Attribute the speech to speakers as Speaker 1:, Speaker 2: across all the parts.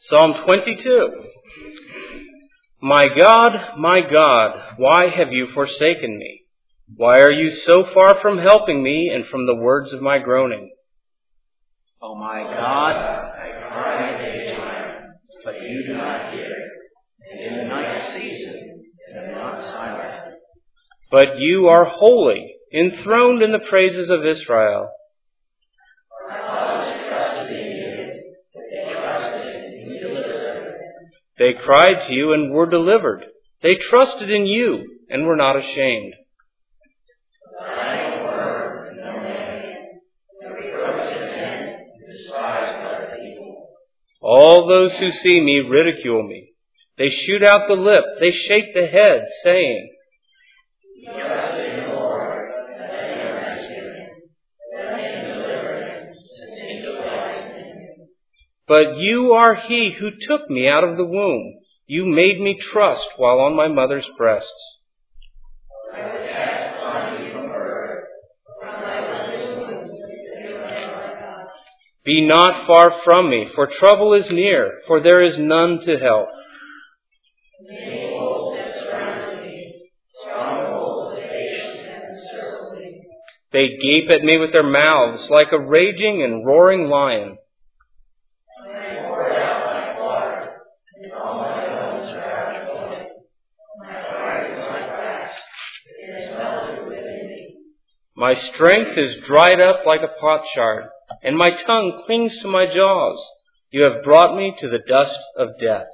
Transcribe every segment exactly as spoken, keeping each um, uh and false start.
Speaker 1: Psalm twenty-two. My God, my God, why have you forsaken me? Why are you so far from helping me and from the words of my groaning?
Speaker 2: O my God, I cry in the daytime, but you do not hear, and in the night season, and am not silent.
Speaker 1: But you are holy, enthroned in the praises of Israel. They cried to you and were delivered. They trusted in you and were not ashamed. All those who see me ridicule me. They shoot out the lip. They shake the head, saying, But you are he who took me out of the womb. You made me trust while on my mother's breasts. Be not far from me, for trouble is near, for there is none to help. They gape at me with their mouths like a raging and roaring lion. My strength is dried up like a potsherd, and my tongue clings to my jaws. You have brought me to the dust of death.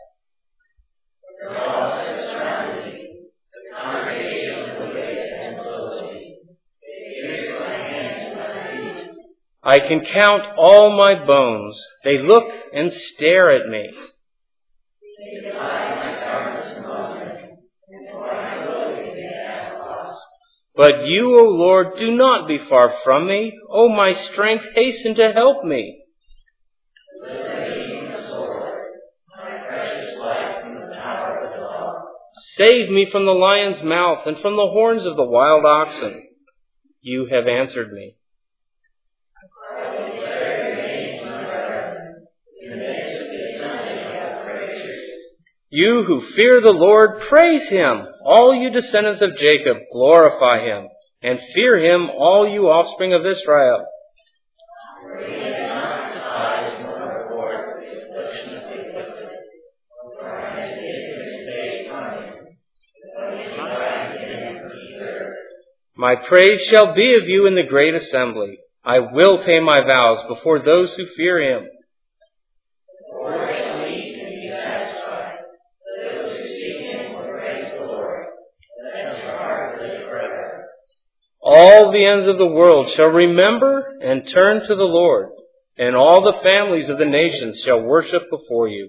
Speaker 1: I can count all my bones. They look and stare at me. But you, O Lord, do not be far from me. O my strength, hasten to help me. Save me from the lion's mouth and from the horns of the wild oxen. You have answered me. You who fear the Lord, praise Him. All you descendants of Jacob, glorify Him. And fear Him, all you offspring of Israel. My praise shall be of you in the great assembly. I will pay my vows before those who fear Him. All the ends of the world shall remember and turn to the Lord, and all the families of the nations shall worship before you.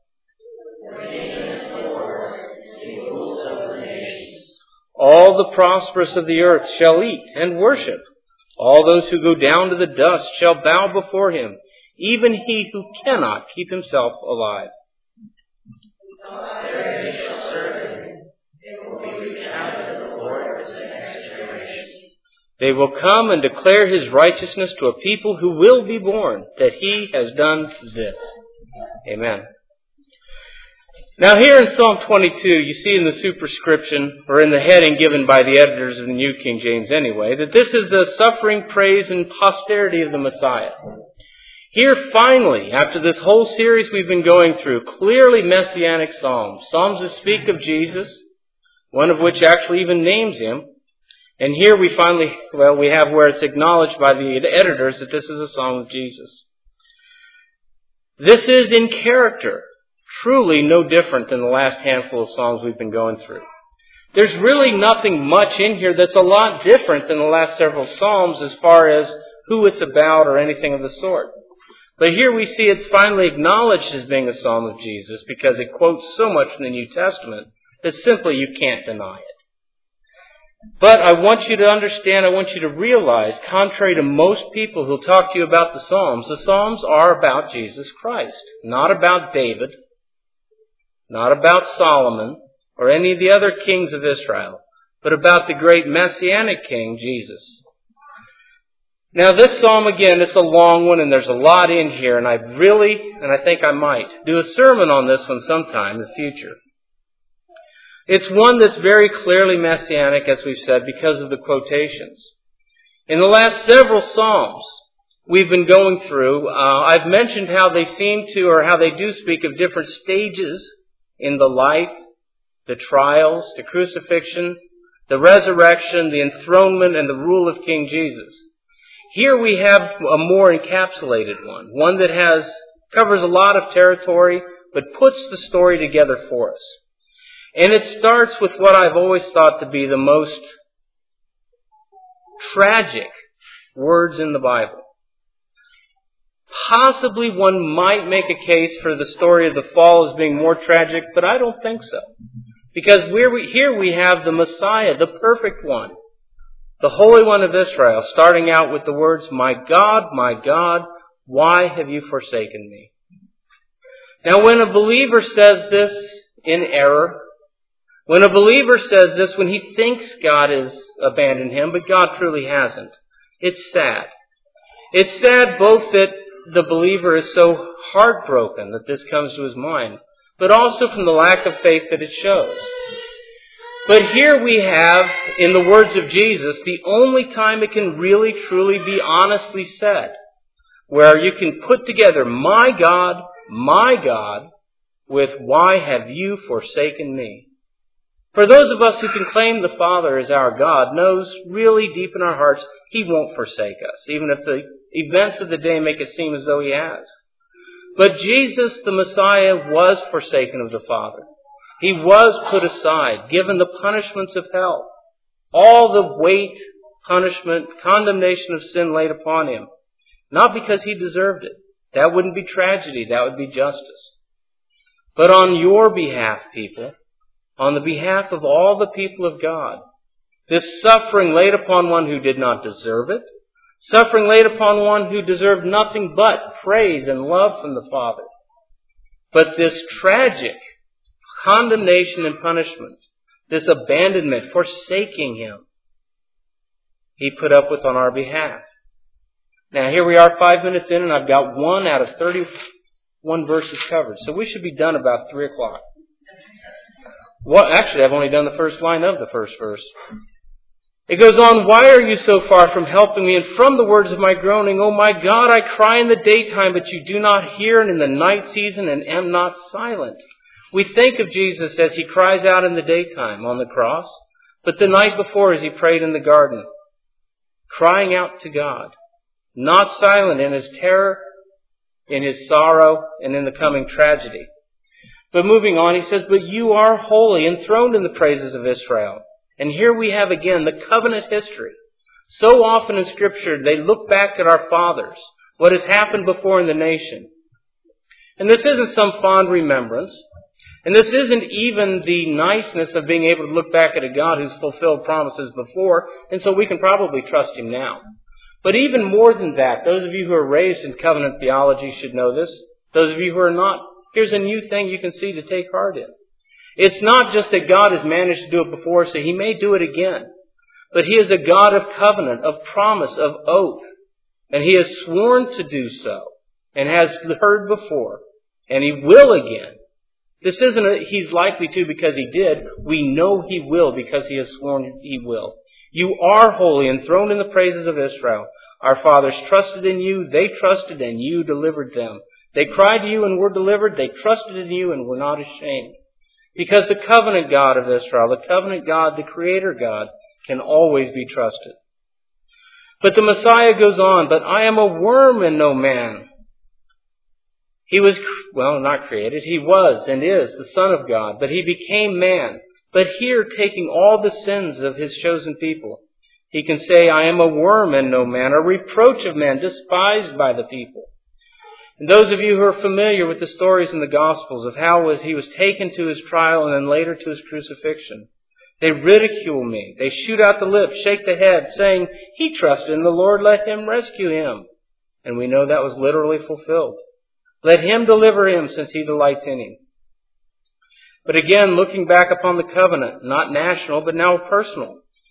Speaker 1: All the prosperous of the earth shall eat and worship. All those who go down to the dust shall bow before Him, even he who cannot keep himself alive. Posterity shall serve Him. It will be recounted of the Lord as the next generation. They will come and declare His righteousness to a people who will be born, that He has done this. Amen. Now here in Psalm twenty-two, you see in the superscription, or in the heading given by the editors of the New King James anyway, that this is the suffering, praise, and posterity of the Messiah. Here finally, after this whole series we've been going through, clearly messianic psalms. Psalms that speak of Jesus, one of which actually even names Him. And here we finally, well, we have where it's acknowledged by the editors that this is a song of Jesus. This is in character truly no different than the last handful of songs we've been going through. There's really nothing much in here that's a lot different than the last several psalms as far as who it's about or anything of the sort. But here we see it's finally acknowledged as being a psalm of Jesus because it quotes so much from the New Testament that simply you can't deny it. But I want you to understand, I want you to realize, contrary to most people who'll talk to you about the Psalms, the Psalms are about Jesus Christ, not about David, not about Solomon, or any of the other kings of Israel, but about the great Messianic King, Jesus. Now this psalm, again, it's a long one and there's a lot in here, and I really, and I think I might, do a sermon on this one sometime in the future. It's one that's very clearly messianic, as we've said, because of the quotations. In the last several psalms we've been going through, uh, I've mentioned how they seem to, or how they do speak of different stages in the life, the trials, the crucifixion, the resurrection, the enthronement, and the rule of King Jesus. Here we have a more encapsulated one, one that has covers a lot of territory, but puts the story together for us. And it starts with what I've always thought to be the most tragic words in the Bible. Possibly one might make a case for the story of the fall as being more tragic, but I don't think so. Because we're, here we have the Messiah, the perfect one, the Holy One of Israel, starting out with the words, "My God, my God, why have you forsaken me?" Now when a believer says this in error, when a believer says this when he thinks God has abandoned him, but God truly hasn't, it's sad. It's sad both that the believer is so heartbroken that this comes to his mind, but also from the lack of faith that it shows. But here we have, in the words of Jesus, the only time it can really, truly be honestly said, where you can put together, "My God, my God," with "Why have you forsaken me?" For those of us who can claim the Father as our God knows really deep in our hearts He won't forsake us, even if the events of the day make it seem as though He has. But Jesus, the Messiah, was forsaken of the Father. He was put aside, given the punishments of hell. All the weight, punishment, condemnation of sin laid upon Him. Not because He deserved it. That wouldn't be tragedy, that would be justice. But on your behalf, people, on the behalf of all the people of God, this suffering laid upon one who did not deserve it, suffering laid upon one who deserved nothing but praise and love from the Father. But this tragic condemnation and punishment, this abandonment, forsaking Him, He put up with on our behalf. Now here we are five minutes in and I've got one out of thirty-one verses covered. So we should be done about three o'clock. Well, actually I've only done the first line of the first verse. It goes on, "Why are you so far from helping me? And from the words of my groaning, O my God, I cry in the daytime, but you do not hear, and in the night season, and am not silent." We think of Jesus as He cries out in the daytime on the cross, but the night before as He prayed in the garden, crying out to God, not silent in His terror, in His sorrow, and in the coming tragedy. But moving on, He says, "But you are holy, enthroned in the praises of Israel." And here we have again the covenant history. So often in Scripture they look back at our fathers, what has happened before in the nation. And this isn't some fond remembrance. And this isn't even the niceness of being able to look back at a God who's fulfilled promises before, and so we can probably trust Him now. But even more than that, those of you who are raised in covenant theology should know this. Those of you who are not, here's a new thing you can see to take heart in. It's not just that God has managed to do it before, so He may do it again. But He is a God of covenant, of promise, of oath. And He has sworn to do so, and has heard before, and He will again. This isn't a, He's likely to because He did. We know He will because He has sworn He will. You are holy, enthroned in the praises of Israel. Our fathers trusted in you. They trusted, and you delivered them. They cried to you and were delivered. They trusted in you and were not ashamed. Because the covenant God of Israel, the covenant God, the Creator God, can always be trusted. But the Messiah goes on, "But I am a worm and no man." He was, well, not created. He was and is the Son of God, but He became man. But here, taking all the sins of His chosen people, He can say, "I am a worm and no man, a reproach of man, despised by the people." And those of you who are familiar with the stories in the Gospels of how was He was taken to His trial and then later to His crucifixion, they ridicule me. They shoot out the lips, shake the head, saying, "He trusted in the Lord, let Him rescue him." And we know that was literally fulfilled. Let Him deliver him, since He delights in him. But again, looking back upon the covenant, not national, but now personal.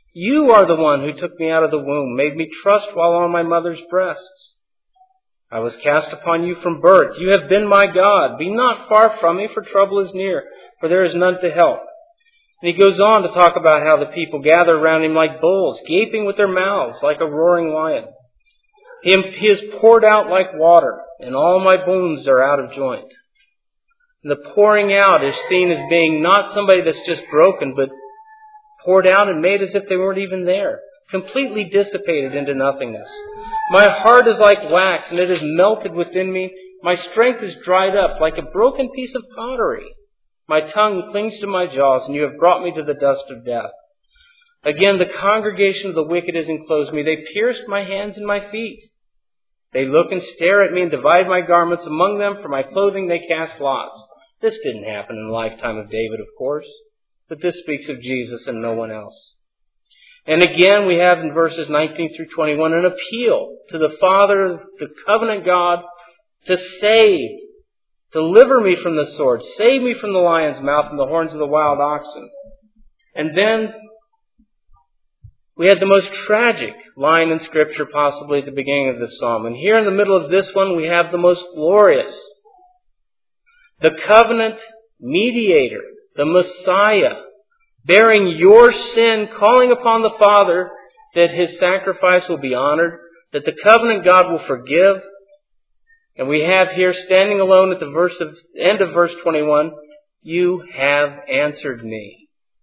Speaker 1: You are the one who took me out of the womb, made me trust while on my mother's breasts. I was cast upon you from birth. You have been my God. Be not far from me, for trouble is near, for there is none to help. And he goes on to talk about how the people gather around him like bulls, gaping with their mouths like a roaring lion. He is poured out like water, and all my bones are out of joint. And the pouring out is seen as being not somebody that's just broken, but poured out and made as if they weren't even there, completely dissipated into nothingness. My heart is like wax, and it is melted within me. My strength is dried up like a broken piece of pottery. My tongue clings to my jaws, and you have brought me to the dust of death. Again, the congregation of the wicked has enclosed me. They pierced my hands and my feet. They look and stare at me and divide my garments among them. For my clothing they cast lots. This didn't happen in the lifetime of David, of course, but this speaks of Jesus and no one else. And again, we have in verses nineteen through twenty-one an appeal to the Father, the covenant God, to save, deliver me from the sword, save me from the lion's mouth and the horns of the wild oxen. And then we had the most tragic line in Scripture possibly at the beginning of this psalm. And here in the middle of this one, we have the most glorious. The covenant mediator, the Messiah, bearing your sin, calling upon the Father that His sacrifice will be honored, that the covenant God will forgive. And we have here, standing alone at the verse of, end of verse twenty-one, you have answered me.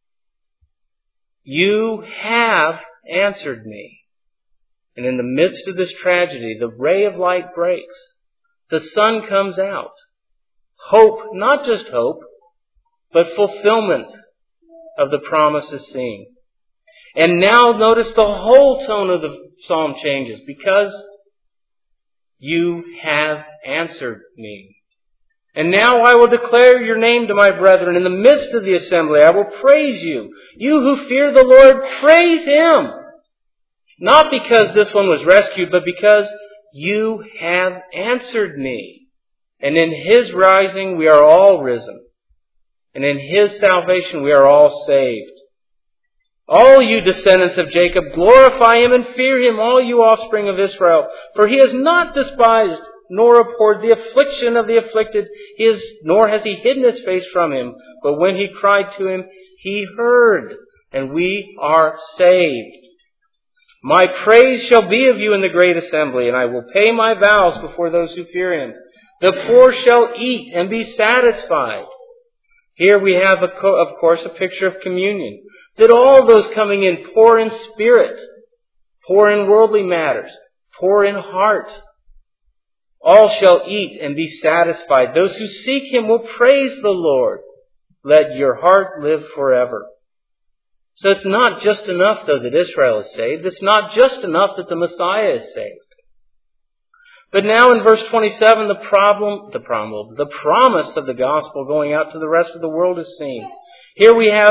Speaker 1: You have answered me. And in the midst of this tragedy, the ray of light breaks. The sun comes out. Hope, not just hope, but fulfillment of the promise is seen. And now notice the whole tone of the psalm changes, because you have answered me. And now I will declare your name to my brethren. In the midst of the assembly, I will praise you. You who fear the Lord, praise Him. Not because this one was rescued, but because you have answered me. And in His rising, we are all risen. And in His salvation, we are all saved. All you descendants of Jacob, glorify Him and fear Him, all you offspring of Israel. For He has not despised nor abhorred the affliction of the afflicted, his, nor has He hidden His face from him. But when he cried to Him, He heard, and we are saved. My praise shall be of you in the great assembly, and I will pay my vows before those who fear Him. The poor shall eat and be satisfied. Here we have, a co- of course, a picture of communion. That all those coming in poor in spirit, poor in worldly matters, poor in heart, all shall eat and be satisfied. Those who seek Him will praise the Lord. Let your heart live forever. So it's not just enough, though, that Israel is saved. It's not just enough that the Messiah is saved. But now in verse twenty-seven, the problem, the problem, the promise of the gospel going out to the rest of the world is seen. Here we have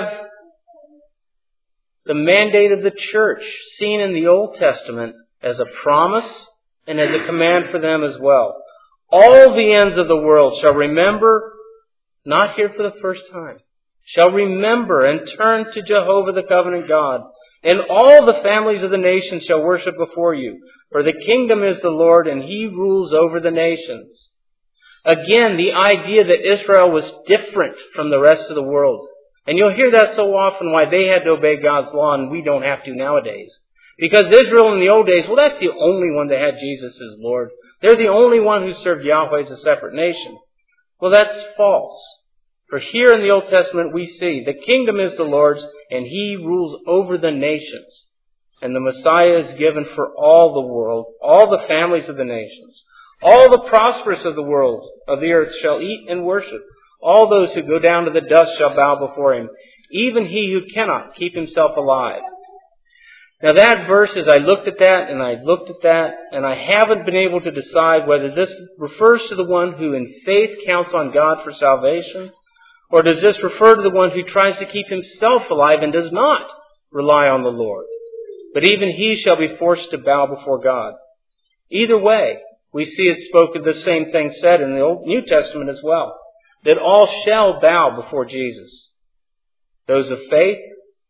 Speaker 1: the mandate of the church seen in the Old Testament as a promise and as a command for them as well. All the ends of the world shall remember, not here for the first time, shall remember and turn to Jehovah the covenant God. And all the families of the nations shall worship before you. For the kingdom is the Lord, and He rules over the nations. Again, the idea that Israel was different from the rest of the world. And you'll hear that so often, why they had to obey God's law and we don't have to nowadays. Because Israel in the old days, well, that's the only one that had Jesus as Lord. They're the only one who served Yahweh as a separate nation. Well, that's false. For here in the Old Testament we see the kingdom is the Lord's and He rules over the nations. And the Messiah is given for all the world, all the families of the nations. All the prosperous of the world, of the earth, shall eat and worship. All those who go down to the dust shall bow before Him, even he who cannot keep himself alive. Now that verse, as I looked at that and I looked at that, and I haven't been able to decide whether this refers to the one who in faith counts on God for salvation, or does this refer to the one who tries to keep himself alive and does not rely on the Lord? But even he shall be forced to bow before God. Either way, we see it spoke of the same thing said in the Old New Testament as well, that all shall bow before Jesus. Those of faith,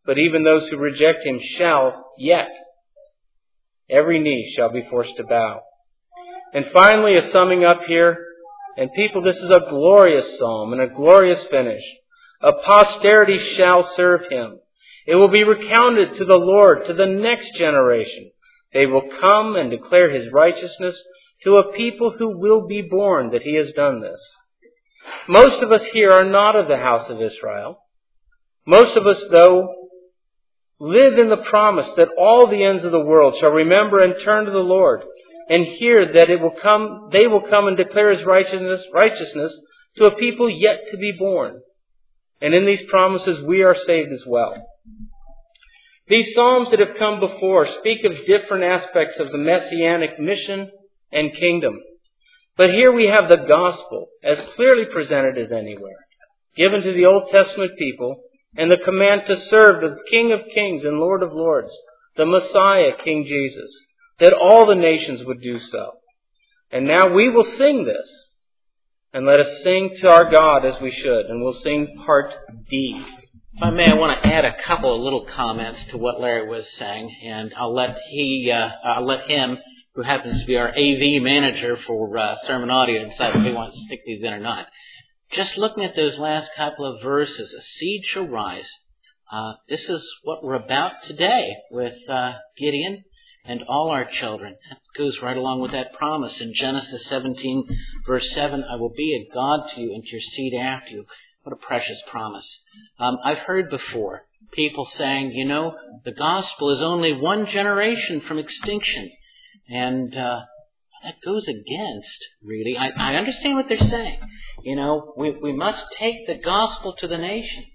Speaker 1: but even those who reject him shall yet. Every knee shall be forced to bow. And finally, a summing up here, and people, this is a glorious psalm and a glorious finish. A posterity shall serve him. It will be recounted to the Lord, to the next generation. They will come and declare his righteousness to a people who will be born that he has done this. Most of us here are not of the house of Israel. Most of us, though, live in the promise that all the ends of the world shall remember and turn to the Lord, and hear that it will come, they will come and declare his righteousness, righteousness to a people yet to be born. And in these promises we are saved as well. These psalms that have come before speak of different aspects of the messianic mission and kingdom. But here we have the gospel as clearly presented as anywhere, given to the Old Testament people, and the command to serve the King of Kings and Lord of Lords, the Messiah, King Jesus, that all the nations would do so. And now we will sing this. And let us sing to our God as we should. And we'll sing part D.
Speaker 2: If I may, I want to add a couple of little comments to what Larry was saying, and I'll let he, uh, I'll let him, who happens to be our A V manager for uh, sermon audio, decide if he wants to stick these in or not. Just looking at those last couple of verses, a seed shall rise. Uh, this is what we're about today with uh, Gideon and all our children. That goes right along with that promise in Genesis seventeen, verse seven, I will be a God to you and to your seed after you. What a precious promise. Um, I've heard before people saying, you know, the gospel is only one generation from extinction. And uh, that goes against, really. I, I understand what they're saying. You know, we, we must take the gospel to the nations.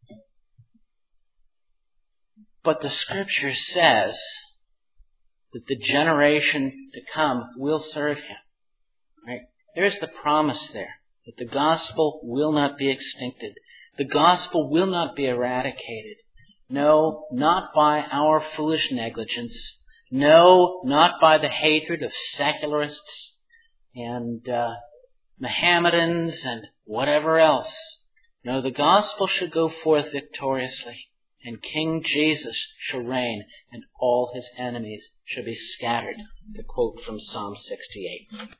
Speaker 2: But the Scripture says that the generation to come will serve him. Right? There's the promise there, that the gospel will not be extincted. The gospel will not be eradicated. No, not by our foolish negligence. No, not by the hatred of secularists and uh, Mohammedans and whatever else. No, the gospel should go forth victoriously, and King Jesus shall reign, and all his enemies shall be scattered, to quote from Psalm sixty-eight.